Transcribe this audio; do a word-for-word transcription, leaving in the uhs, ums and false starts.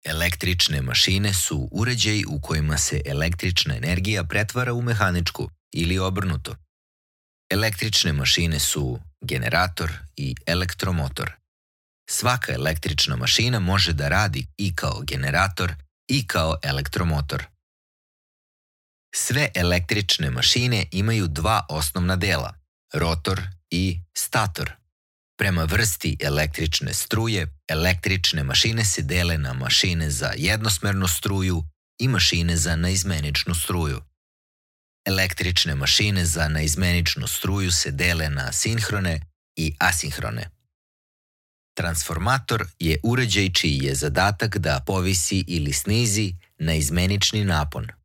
Električne mašine su uređaji u kojima se električna energija pretvara u mehaničku ili obrnuto. Električne mašine su generator i elektromotor. Svaka električna mašina može da radi i kao generator i kao elektromotor. Sve električne mašine imaju dva osnovna dela, rotor i stator. Prema vrsti električne struje, električne mašine se dele na mašine za jednosmernu struju i mašine za naizmeničnu struju. Električne mašine za naizmeničnu struju se dele na sinhrone i asinhrone. Transformator je uređaj čiji je zadatak da povisi ili snizi naizmenični napon.